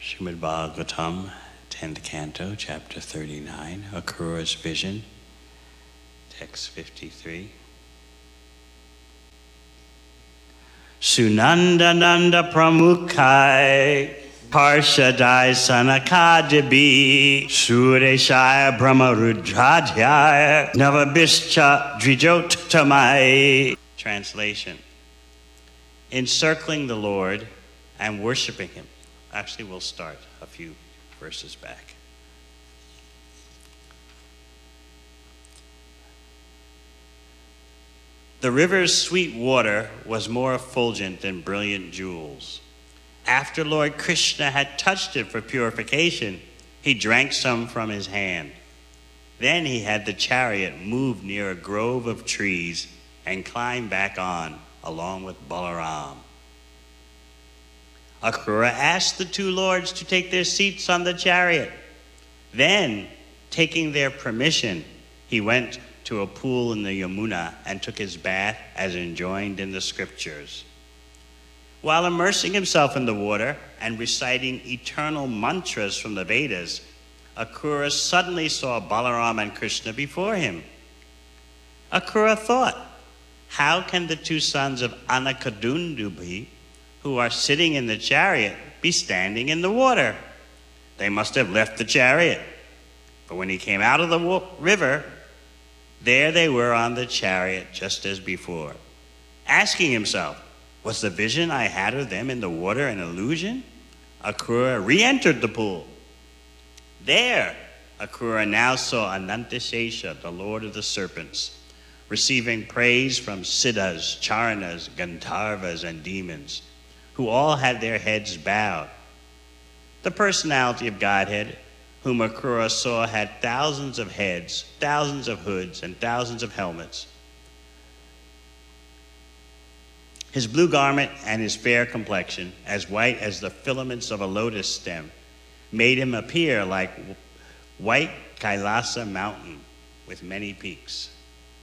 Srimad Bhagavatam, 10th Canto, Chapter 39, Akrura's Vision, Text 53. Sunandananda Pramukhai, Parshadai Sanakadibi, Sureshaya Brahmarudradhyaya, Navabhischa Drijottamai. Translation. Encircling the Lord and worshiping him. Actually, we'll start a few verses back. The river's sweet water was more effulgent than brilliant jewels. After Lord Krishna had touched it for purification, he drank some from his hand. Then he had the chariot move near a grove of trees and climb back on, along with Balaram. Akrura asked the two lords to take their seats on the chariot. Then, taking their permission, he went to a pool in the Yamuna and took his bath as enjoined in the scriptures. While immersing himself in the water and reciting eternal mantras from the Vedas, Akrura suddenly saw Balaram and Krishna before him. Akrura thought, how can the two sons of Anakadundubi, who are sitting in the chariot, be standing in the water? They must have left the chariot. But when he came out of the river, there they were on the chariot just as before. Asking himself, was the vision I had of them in the water an illusion? Akrura re-entered the pool. There, Akrura now saw Anantashesha, the lord of the serpents, receiving praise from siddhas, charanas, gandharvas, and demons, who all had their heads bowed. The personality of Godhead, whom Akrura saw, had thousands of heads, thousands of hoods, and thousands of helmets. His blue garment and his fair complexion, as white as the filaments of a lotus stem, made him appear like white Kailasa mountain with many peaks.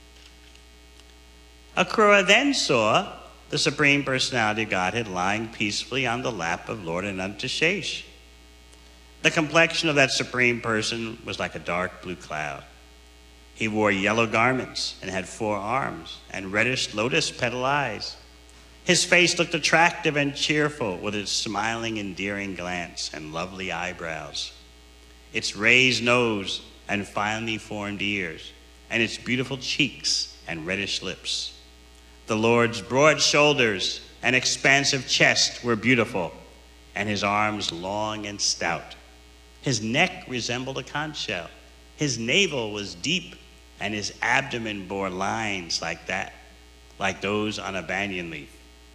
Akrura then saw the Supreme Personality of Godhead lying peacefully on the lap of Lord Anantashesh. The complexion of that Supreme Person was like a dark blue cloud. He wore yellow garments and had 4 arms and reddish lotus petal eyes. His face looked attractive and cheerful with its smiling, endearing glance and lovely eyebrows, its raised nose and finely formed ears, and its beautiful cheeks and reddish lips. The Lord's broad shoulders and expansive chest were beautiful, and his arms long and stout. His neck resembled a conch shell. His navel was deep, and his abdomen bore lines like those on a banyan leaf.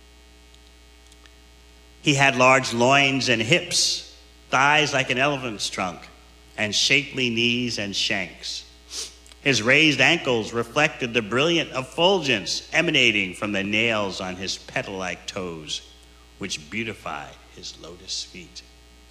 He had large loins and hips, thighs like an elephant's trunk, and shapely knees and shanks. His raised ankles reflected the brilliant effulgence emanating from the nails on his petal-like toes, which beautified his lotus feet.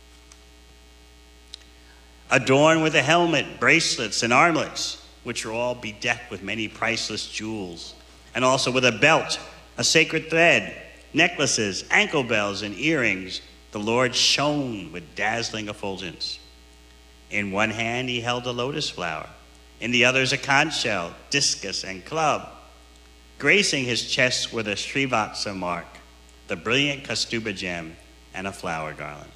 Adorned with a helmet, bracelets, and armlets, which were all bedecked with many priceless jewels, and also with a belt, a sacred thread, necklaces, ankle bells, and earrings, the Lord shone with dazzling effulgence. In one hand he held a lotus flower, in the others a conch shell, discus, and club. Gracing his chest were the Srivatsa mark, the brilliant Kaustubha gem, and a flower garland.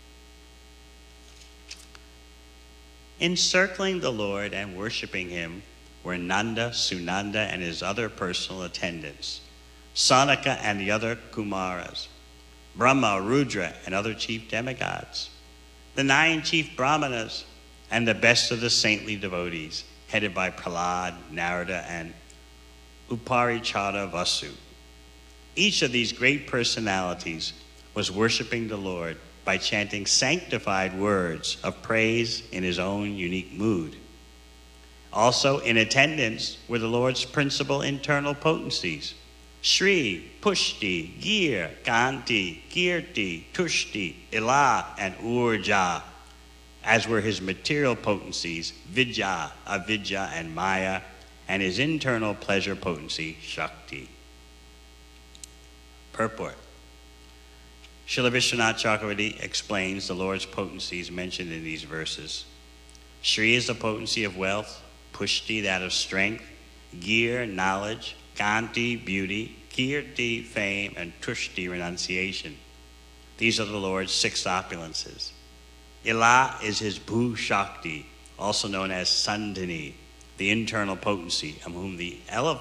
Encircling the Lord and worshiping him were Nanda, Sunanda, and his other personal attendants, Sanaka and the other Kumaras, Brahma, Rudra, and other chief demigods, the 9 chief Brahmanas, and the best of the saintly devotees, headed by Prahlad, Narada, and Uparichara Vasu. Each of these great personalities was worshiping the Lord by chanting sanctified words of praise in his own unique mood. Also in attendance were the Lord's principal internal potencies, Shri, Pushti, Gir, Kanti, Kirti, Tushti, Ila, and Urja, as were his material potencies, Vidya, Avidya, and Maya, and his internal pleasure potency, Shakti. Purport. Srila Vishwanath Chakravarti explains the Lord's potencies mentioned in these verses. Shri is the potency of wealth, Pushti, that of strength, Gir, knowledge, Kanti, beauty, Kirti, fame, and Tushti, renunciation. These are the Lord's 6 opulences. Ila is his Bhu Shakti, also known as Sandhini, the internal potency, of whom the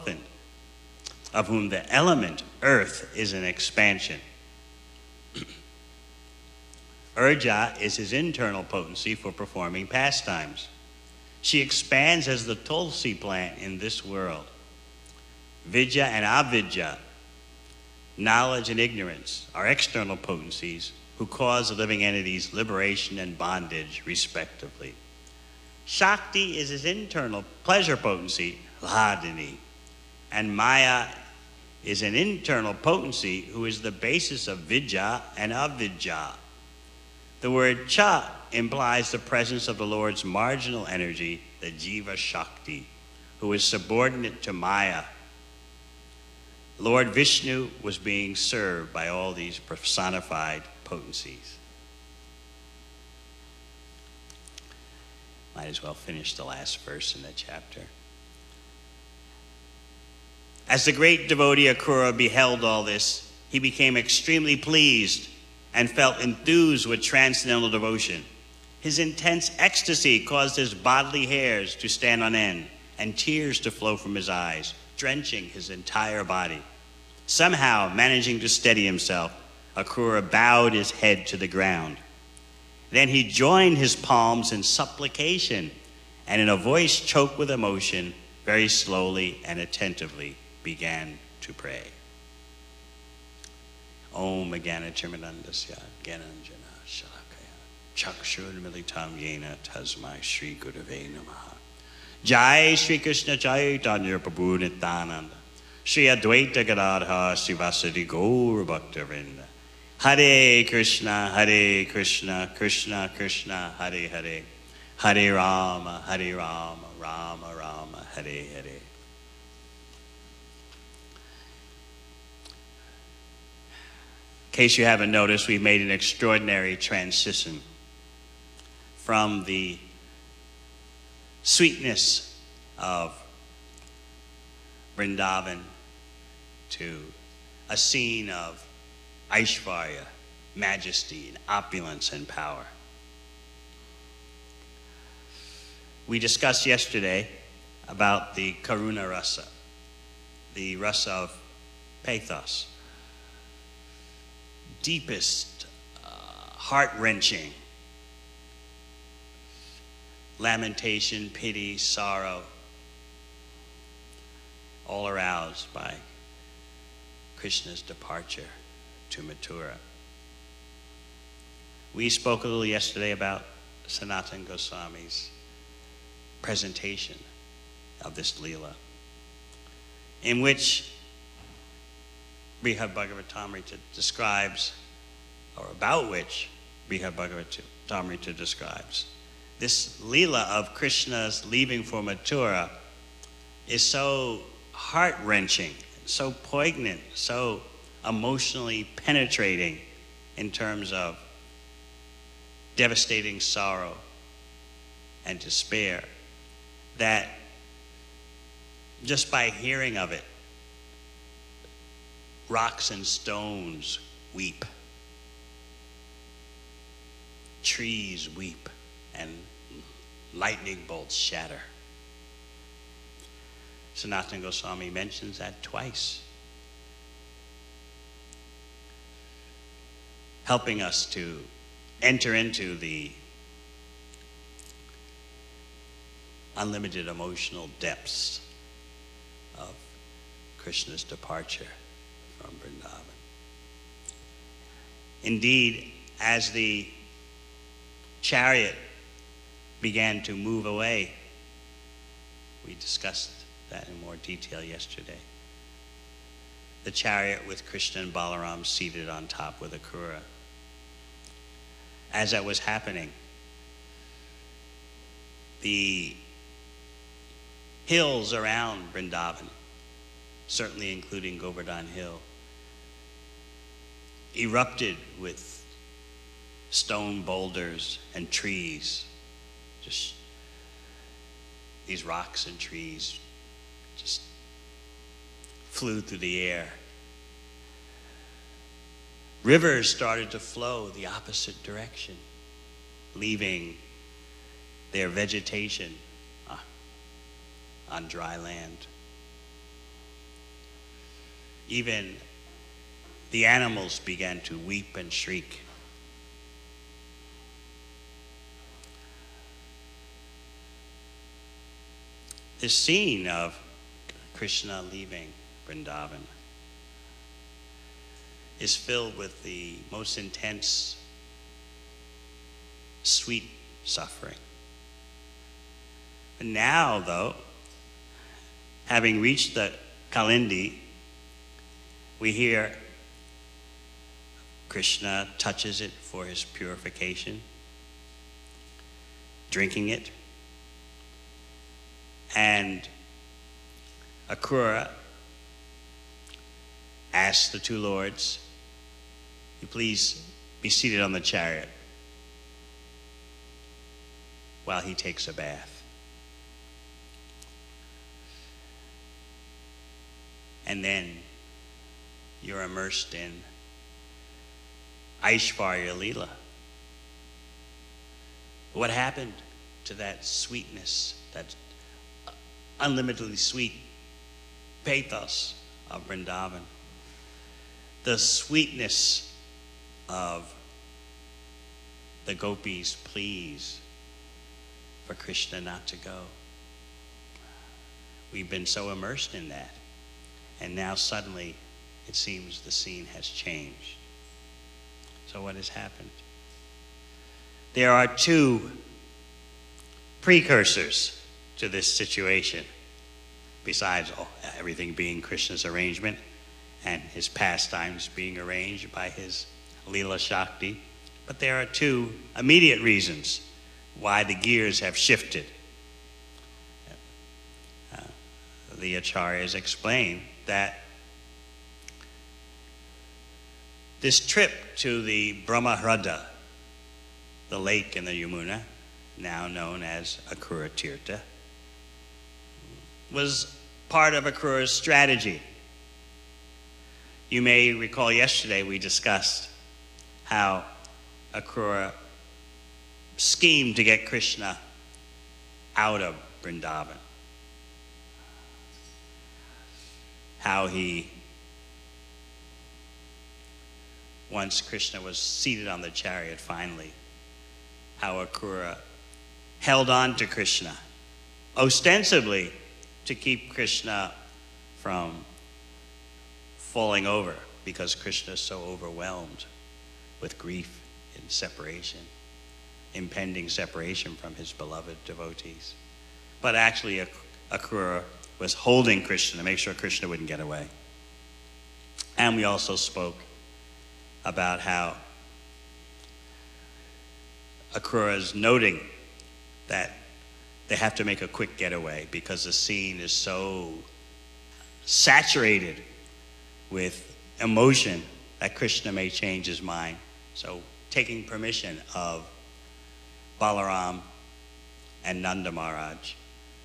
element, earth, is an expansion. Urja is his internal potency for performing pastimes. She expands as the tulsi plant in this world. Vidya and avidya, knowledge and ignorance, are external potencies who cause the living entities liberation and bondage, respectively. Shakti is his internal pleasure potency, Hladini, and Maya is an internal potency who is the basis of vidya and avidya. The word cha implies the presence of the Lord's marginal energy, the Jiva Shakti, who is subordinate to Maya. Lord Vishnu was being served by all these personified potencies. Might as well finish the last verse in the chapter. As the great devotee Akrura beheld all this, he became extremely pleased and felt enthused with transcendental devotion. His intense ecstasy caused his bodily hairs to stand on end and tears to flow from his eyes, drenching his entire body. Somehow, managing to steady himself, Akrura bowed his head to the ground. Then he joined his palms in supplication, and in a voice choked with emotion, very slowly and attentively began to pray. Om Gyanatimirandasya Gyananjana Shalakaya Chakshurmilitam Yena Tasmai Shri Gurave Namaha. Jai Shri Krishna Chaitanya Prabhu Nityananda Shri Advaita Gadadhar Srivasadi Gaur Bhaktavinda. Hare Krishna, Krishna Krishna, Hare Hare, Hare Rama, Rama Rama, Hare Hare. In case you haven't noticed, we've made an extraordinary transition from the sweetness of Vrindavan to a scene of Aishvarya, majesty, and opulence and power. We discussed yesterday about the Karuna Rasa, the rasa of pathos, deepest, heart-wrenching lamentation, pity, sorrow, all aroused by Krishna's departure to Mathura. We spoke a little yesterday about Sanatana Goswami's presentation of this Leela, in which Brihad Bhagavatamrita describes, or about which Brihad Bhagavatamrita describes, this Leela of Krishna's leaving for Mathura is so heart-wrenching, so poignant, so emotionally penetrating in terms of devastating sorrow and despair, that just by hearing of it, rocks and stones weep, trees weep, and lightning bolts shatter. Sanatana Goswami mentions that twice, helping us to enter into the unlimited emotional depths of Krishna's departure from Vrindavan. Indeed, as the chariot began to move away, we discussed that in more detail yesterday. The chariot with Krishna and Balaram seated on top with Akrura. As that was happening, the hills around Vrindavan, certainly including Govardhan Hill, erupted with stone boulders and trees. Just these rocks and trees just flew through the air. Rivers started to flow the opposite direction, leaving their vegetation on dry land. Even the animals began to weep and shriek. This scene of Krishna leaving Vrindavan is filled with the most intense, sweet suffering. And now, though, having reached the Kalindi, we hear Krishna touches it for his purification, drinking it, and Akrura asks the two lords, "You please be seated on the chariot while he takes a bath." And then you're immersed in Aishvarya Leela. What happened to that sweetness, that unlimitedly sweet pathos of Vrindavan? The sweetness of the gopis' pleas for Krishna not to go. We've been so immersed in that. And now suddenly, it seems the scene has changed. So what has happened? There are two precursors to this situation, besides everything being Krishna's arrangement and his pastimes being arranged by his Leela Shakti. But there are two immediate reasons why the gears have shifted. The Acharyas explain that this trip to the Brahmahrada, the lake in the Yamuna, now known as Akrura Tirtha, was part of Akrura's strategy. You may recall yesterday we discussed how Akrura schemed to get Krishna out of Vrindavan. How he, once Krishna was seated on the chariot finally, how Akrura held on to Krishna, ostensibly to keep Krishna from falling over, because Krishna is so overwhelmed with grief and separation, impending separation from his beloved devotees. But actually, Akrura was holding Krishna to make sure Krishna wouldn't get away. And we also spoke about how Akrura is noting that they have to make a quick getaway because the scene is so saturated with emotion that Krishna may change his mind. So taking permission of Balaram and Nanda Maharaj,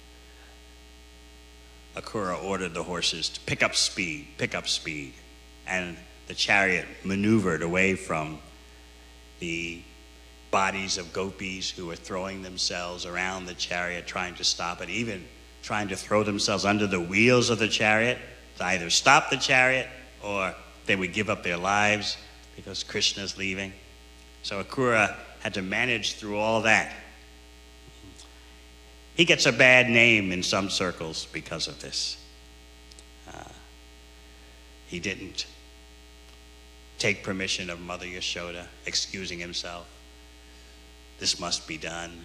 Akrura ordered the horses to pick up speed, and the chariot maneuvered away from the bodies of gopis who were throwing themselves around the chariot, trying to stop it, even trying to throw themselves under the wheels of the chariot to either stop the chariot or they would give up their lives because Krishna's leaving. So Akrura had to manage through all that. He gets a bad name in some circles because of this. He didn't take permission of Mother Yashoda, excusing himself. This must be done.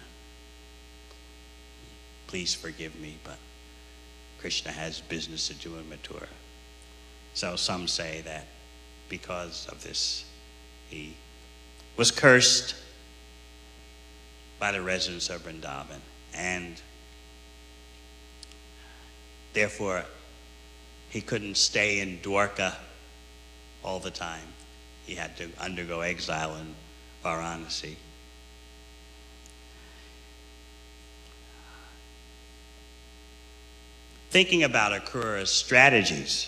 Please forgive me, but Krishna has business to do in Mathura. So some say that because of this, he was cursed by the residents of Vrindavan, and therefore he couldn't stay in Dwarka all the time. he had to undergo exile in Varanasi. Thinking about Akrura's strategies,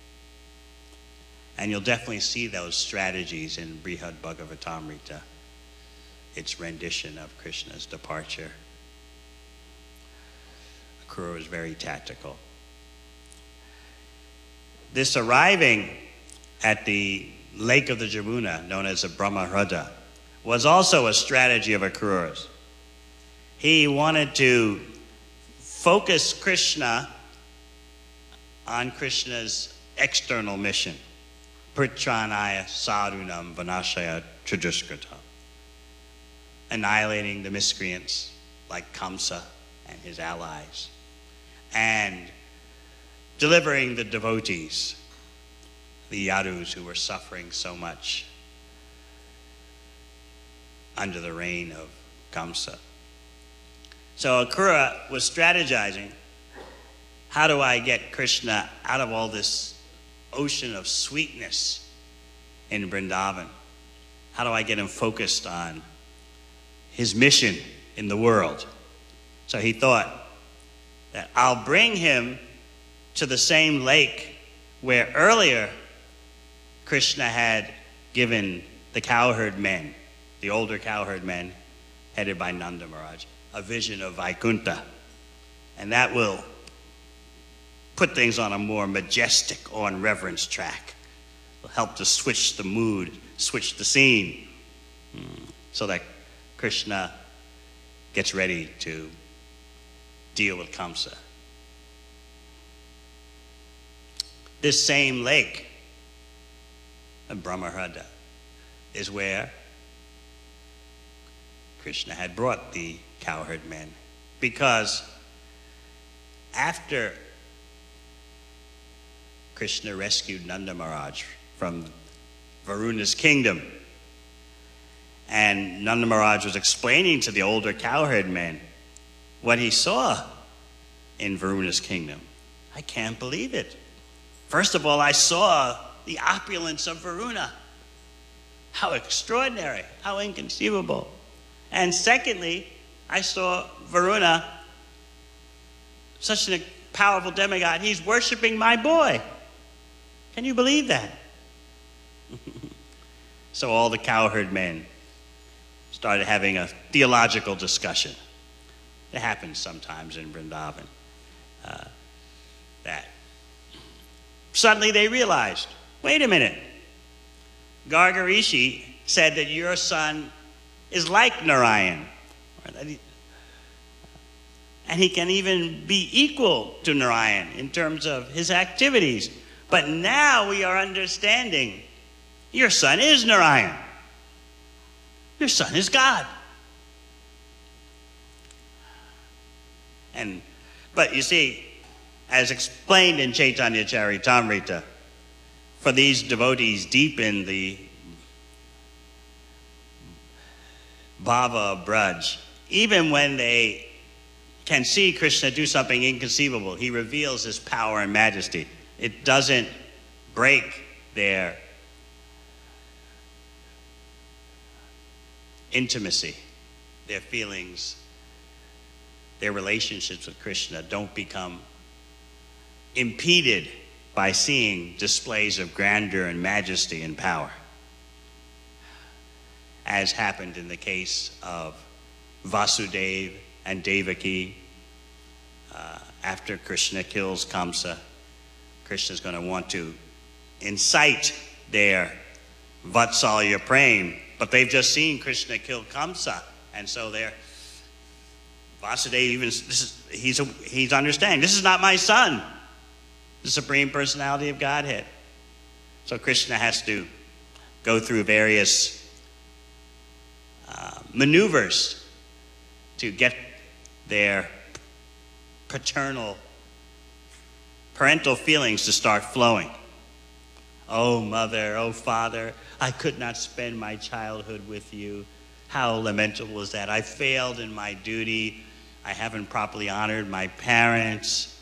and you'll definitely see those strategies in Brihad Bhagavatamrita, its rendition of Krishna's departure. Akrura was very tactical. This arriving at the lake of the Jamuna, known as the Brahmahraja, was also a strategy of Akrura's. He wanted to focus Krishna on Krishna's external mission, Pritranaya Sadhunam Vanashaya Chadushkrita, annihilating the miscreants like Kamsa and his allies, and delivering the devotees, the Yadus who were suffering so much under the reign of Kamsa. So Akrura was strategizing, how do I get Krishna out of all this ocean of sweetness in Vrindavan? How do I get him focused on his mission in the world? So he thought that I'll bring him to the same lake where earlier Krishna had given the cowherd men, the older cowherd men, headed by Nanda Maharaj, a vision of Vaikuntha. And that will put things on a more majestic awe and reverence track. It'll help to switch the mood, switch the scene, so that Krishna gets ready to deal with Kamsa. This same lake, Brahmahraja, is where Krishna had brought the cowherd men, because after Krishna rescued Nanda Maharaj from Varuna's kingdom, and Nanda Maharaj was explaining to the older cowherd men what he saw in Varuna's kingdom. I can't believe it. First of all, I saw the opulence of Varuna. How extraordinary, how inconceivable. And secondly, I saw Varuna, such a powerful demigod, he's worshiping my boy. Can you believe that? So all the cowherd men started having a theological discussion. It happens sometimes in Vrindavan. That suddenly they realized, wait a minute, Garga Rishi said that your son is like Narayan. And he can even be equal to Narayan in terms of his activities. But now we are understanding your son is Narayan. Your son is God. But you see, as explained in Chaitanya Charitamrita, for these devotees deep in the bhava of Braj, even when they can see Krishna do something inconceivable, he reveals his power and majesty. It doesn't break their intimacy, their feelings, their relationships with Krishna don't become impeded by seeing displays of grandeur and majesty and power, as happened in the case of Vasudeva and Devaki. After Krishna kills Kamsa, Krishna's going to want to incite their Vatsalya Prem, but they've just seen Krishna kill Kamsa, and so they're Vasudeva he's understanding, this is not my son, the Supreme Personality of Godhead. So Krishna has to go through various maneuvers to get their parental feelings to start flowing. Oh mother, oh father, I could not spend my childhood with you. How lamentable is that? I failed in my duty. I haven't properly honored my parents.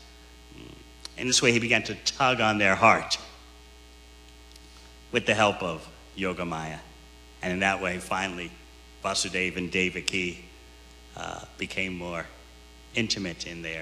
In this way, he began to tug on their heart with the help of Yogamaya. And in that way, finally, Vasudeva and Devaki became more intimate in their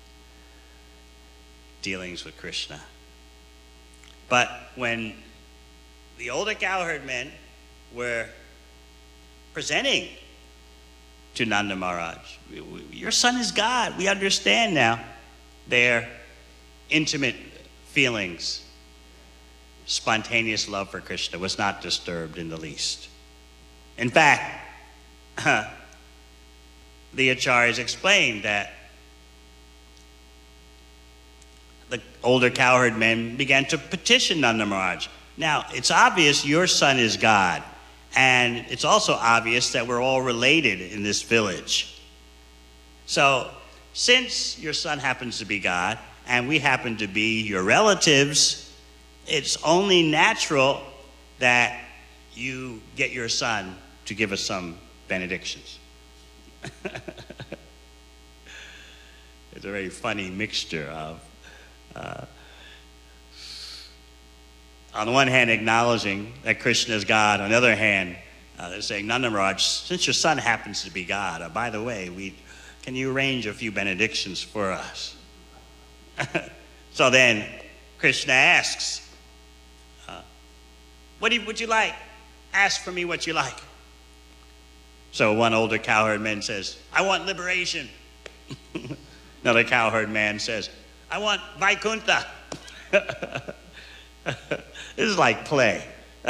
dealings with Krishna. But when the older cowherd men were presenting to Nanda Maharaj, your son is God. We understand now their intimate feelings. Spontaneous love for Krishna was not disturbed in the least. In fact, the acharyas explained that the older cowherd men began to petition Nanda Maharaj. Now, it's obvious your son is God, and it's also obvious that we're all related in this village. So, since your son happens to be God, and we happen to be your relatives, it's only natural that you get your son to give us some benedictions. It's a very funny mixture of on the one hand acknowledging that Krishna is God, on the other hand they're saying, Nanda Maharaj, since your son happens to be God, by the way, can you arrange a few benedictions for us? So then Krishna asks, what would you like? Ask for me what you like. So one older cowherd man says, I want liberation. Another cowherd man says, I want Vaikuntha. This is like play.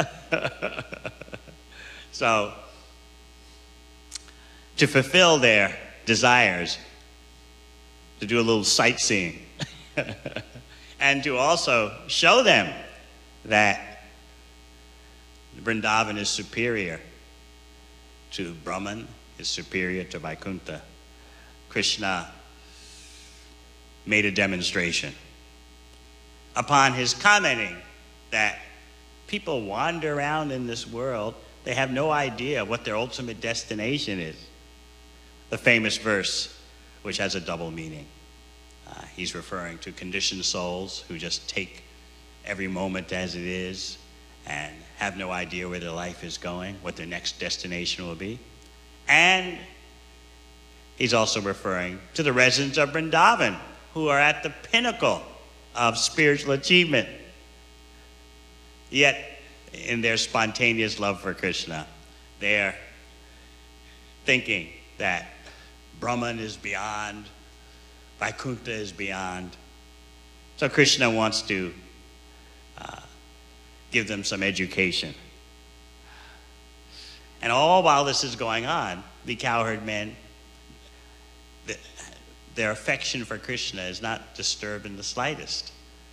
So, to fulfill their desires, to do a little sightseeing, and to also show them that Vrindavan is superior to Brahman, is superior to Vaikuntha, Krishna made a demonstration. Upon his commenting that people wander around in this world, they have no idea what their ultimate destination is. The famous verse, which has a double meaning. He's referring to conditioned souls who just take every moment as it is and have no idea where their life is going, what their next destination will be. And he's also referring to the residents of Vrindavan, who are at the pinnacle of spiritual achievement. Yet, in their spontaneous love for Krishna, they're thinking that Brahman is beyond, Vaikuntha is beyond. So Krishna wants to give them some education. And all while this is going on, the cowherd men, their affection for Krishna is not disturbed in the slightest.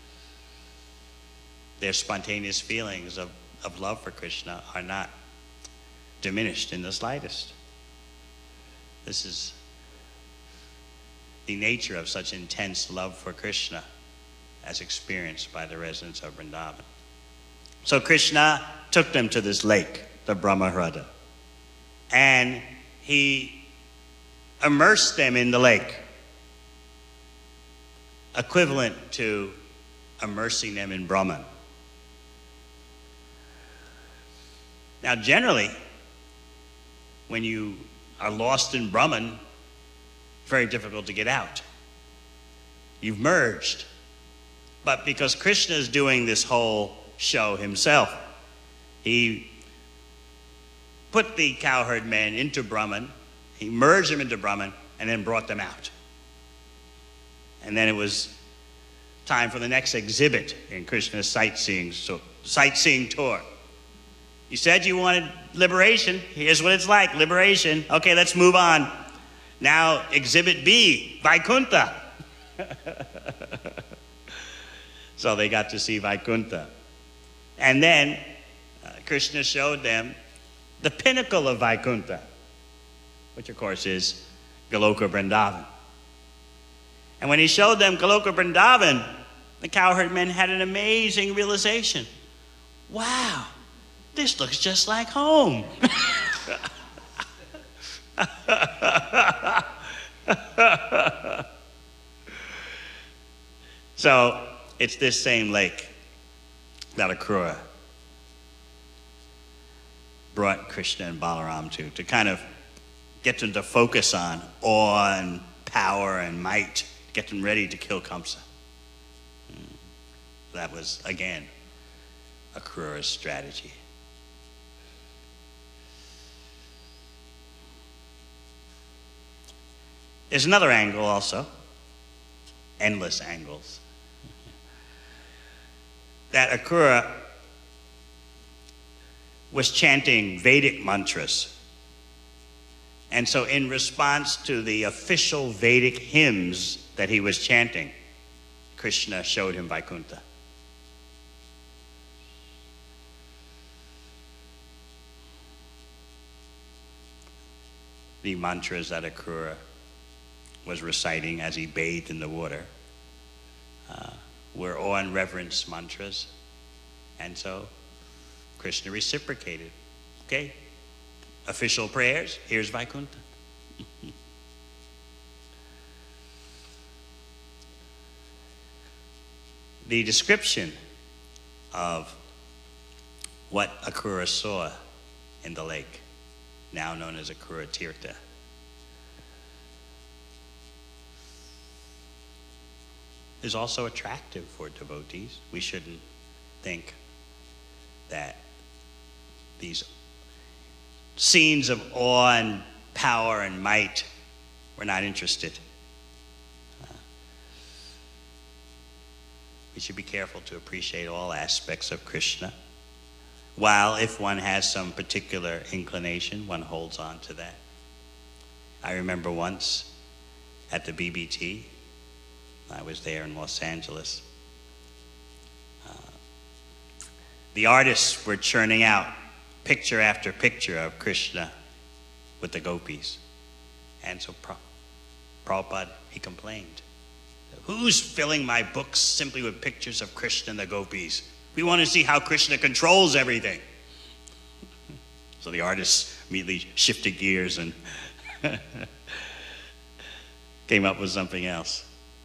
Their spontaneous feelings of love for Krishna are not diminished in the slightest. This is the nature of such intense love for Krishna as experienced by the residents of Vrindavan. So Krishna took them to this lake, the Brahmahrada, and he immersed them in the lake, equivalent to immersing them in Brahman. Now, generally, when you are lost in Brahman, it's very difficult to get out. You've merged. But because Krishna is doing this whole show himself, he put the cowherd men into Brahman, he merged them into Brahman, and then brought them out. And then it was time for the next exhibit in Krishna's sightseeing tour. You said you wanted liberation. Here's what it's like, liberation. Okay, let's move on. Now, exhibit B, Vaikuntha. So they got to see Vaikuntha. And then Krishna showed them the pinnacle of Vaikuntha, which of course is Goloka Vrindavan. And when he showed them Goloka Vrindavan, the cowherd men had an amazing realization. Wow, this looks just like home. So it's this same lake, Valakrura, brought Krishna and Balaram to kind of get them to focus on awe and power and might, get them ready to kill Kamsa. That was, again, Akrura's strategy. There's another angle also, endless angles, that Akrura was chanting Vedic mantras. And so in response to the official Vedic hymns that he was chanting, Krishna showed him Vaikuntha. The mantras that Akrura was reciting as he bathed in the water were awe and reverence mantras. And so Krishna reciprocated. Okay, official prayers, here's Vaikuntha. The description of what Akrura saw in the lake, now known as Akrura Tirtha, is also attractive for devotees. We shouldn't think that these scenes of awe and power and might, we're not interested. We should be careful to appreciate all aspects of Krishna, while if one has some particular inclination, one holds on to that. I remember once at the BBT, I was there in Los Angeles, the artists were churning out picture after picture of Krishna with the gopis. And so Prabhupada, he complained, who's filling my books simply with pictures of Krishna and the gopis? We want to see how Krishna controls everything. So the artists immediately shifted gears and came up with something else.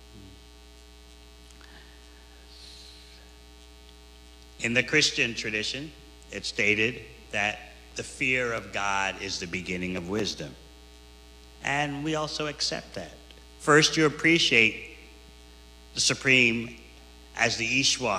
In the Christian tradition, it's stated that the fear of God is the beginning of wisdom. And we also accept that. First, you appreciate the Supreme as the Ishwar.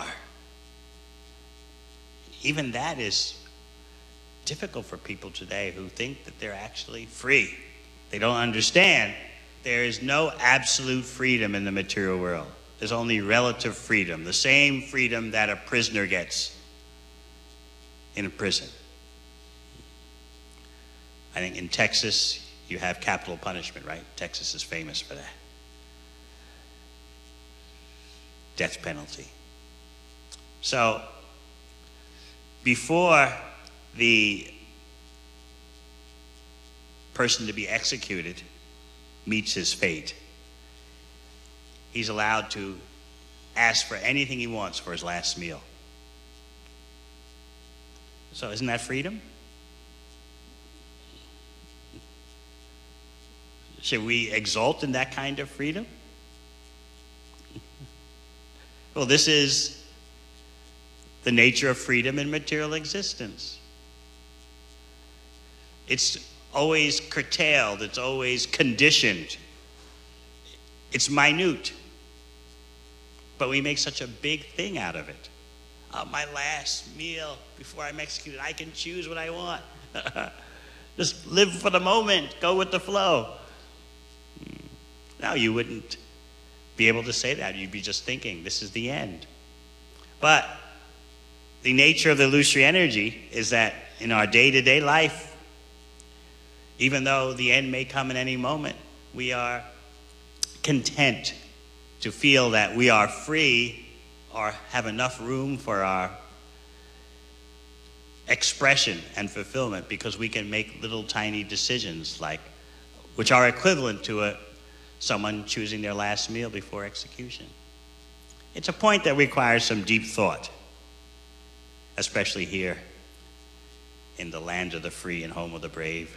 Even that is difficult for people today who think that they're actually free. They don't understand there is no absolute freedom in the material world. There's only relative freedom, the same freedom that a prisoner gets in a prison. I think in Texas, you have capital punishment, right? Texas is famous for that. Death penalty. So, before the person to be executed meets his fate, he's allowed to ask for anything he wants for his last meal. So isn't that freedom? Should we exult in that kind of freedom? Well, this is the nature of freedom in material existence. It's always curtailed, it's always conditioned, it's minute. But we make such a big thing out of it. My last meal before I'm executed, I can choose what I want. Just live for the moment, go with the flow. No, you wouldn't be able to say that. You'd be just thinking, this is the end. But the nature of the illusory energy is that in our day-to-day life, even though the end may come at any moment, we are content to feel that we are free or have enough room for our expression and fulfillment because we can make little tiny decisions which are equivalent to someone choosing their last meal before execution. It's a point that requires some deep thought, especially here in the land of the free and home of the brave.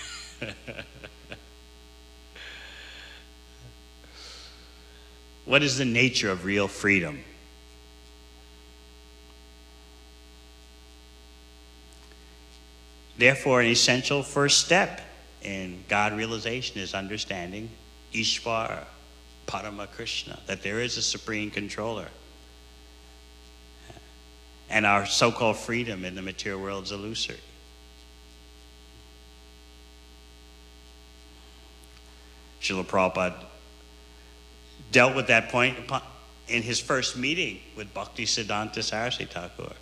What is the nature of real freedom? Therefore, an essential first step in God realization is understanding Ishvara, Parama Krishna, that there is a supreme controller. And our so-called freedom in the material world is illusory. Srila Prabhupada dealt with that point in his first meeting with Bhaktisiddhanta Saraswati Thakur.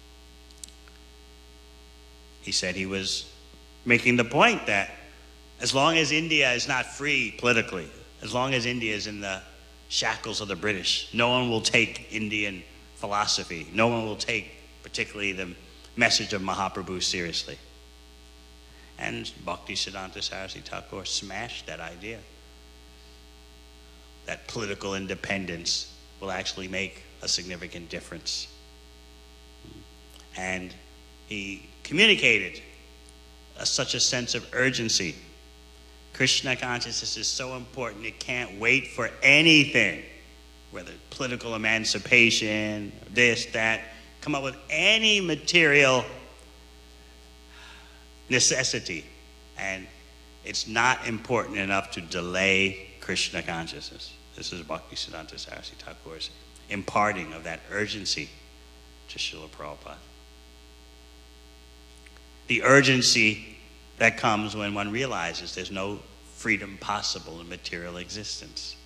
He said he was making the point that as long as India is not free politically, as long as India is in the shackles of the British, no one will take Indian philosophy. No one will take particularly the message of Mahaprabhu seriously. And Bhaktisiddhanta Saraswati Thakur smashed that idea, that political independence will actually make a significant difference. And he communicated such a sense of urgency. Krishna consciousness is so important, it can't wait for anything, whether political emancipation, this, that, come up with any material necessity. And it's not important enough to delay Krishna consciousness. This is Bhaktisiddhanta Saraswati Thakur's imparting of that urgency to Srila Prabhupada. The urgency that comes when one realizes there's no freedom possible in material existence.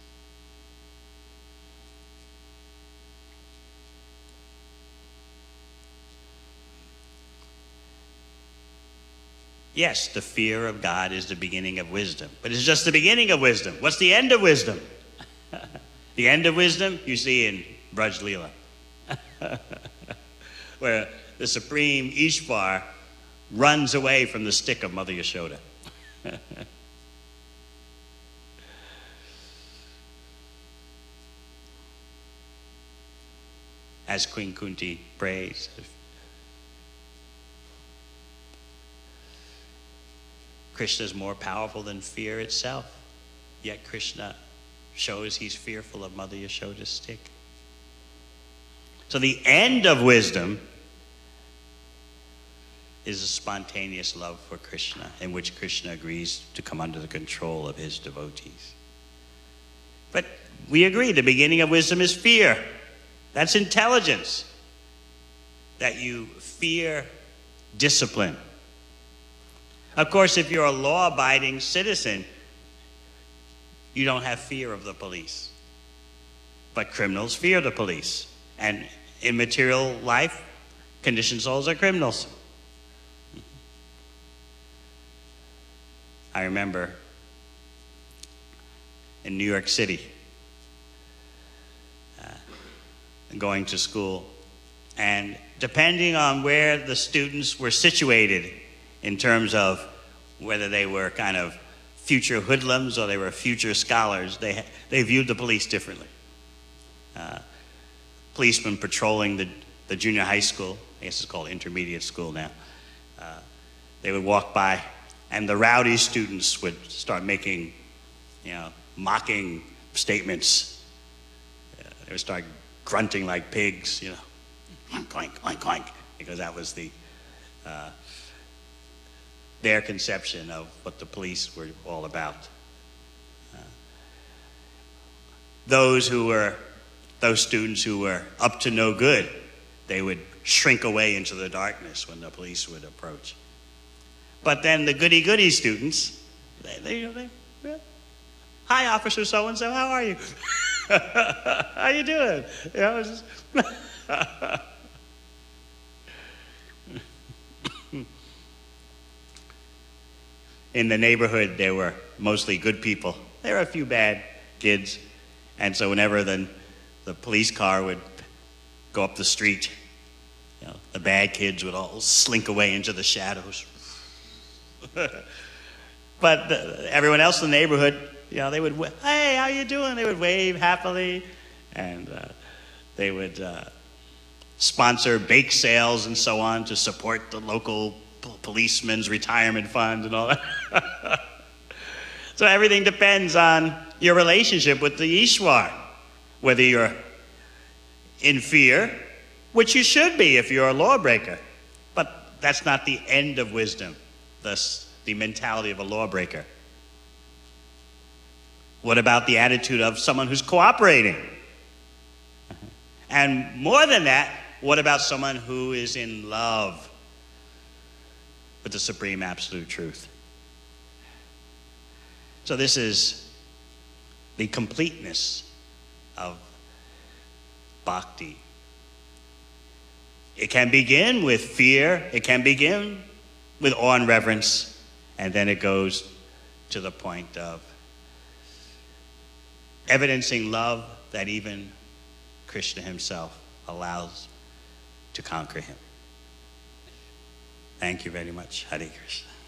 Yes, the fear of God is the beginning of wisdom, but it's just the beginning of wisdom. What's the end of wisdom? The end of wisdom you see in Braj Leela, where the supreme Ishvar runs away from the stick of Mother Yashoda. As Queen Kunti prays, Krishna is more powerful than fear itself, yet Krishna shows he's fearful of Mother Yashoda's stick. So the end of wisdom is a spontaneous love for Krishna, in which Krishna agrees to come under the control of his devotees. But we agree, the beginning of wisdom is fear. That's intelligence. That you fear discipline. Of course, if you're a law-abiding citizen, you don't have fear of the police. But criminals fear the police. And in material life, conditioned souls are criminals. I remember in New York City, going to school, and depending on where the students were situated in terms of whether they were kind of future hoodlums or they were future scholars, they viewed the police differently. Policemen patrolling the junior high school, I guess it's called intermediate school now, they would walk by, and the rowdy students would start making, mocking statements. They would start grunting like pigs, clank, clank, clank, because that was their conception of what the police were all about. Those students who were up to no good, they would shrink away into the darkness when the police would approach. But then the goody-goody students, hi, Officer so-and-so, how are you? How you doing? In the neighborhood, there were mostly good people. There were a few bad kids. And so whenever the police car would go up the street, the bad kids would all slink away into the shadows. But everyone else in the neighborhood, they would, hey, how you doing? They would wave happily, and they would sponsor bake sales and so on to support the local policeman's retirement fund and all that. So everything depends on your relationship with the Ishwar, whether you're in fear, which you should be if you're a lawbreaker. But that's not the end of wisdom. the mentality of a lawbreaker? What about the attitude of someone who's cooperating? And more than that, what about someone who is in love with the supreme absolute truth? So this is the completeness of bhakti. It can begin with fear, it can begin with awe and reverence, and then it goes to the point of evidencing love that even Krishna himself allows to conquer him. Thank you very much. Hare Krishna.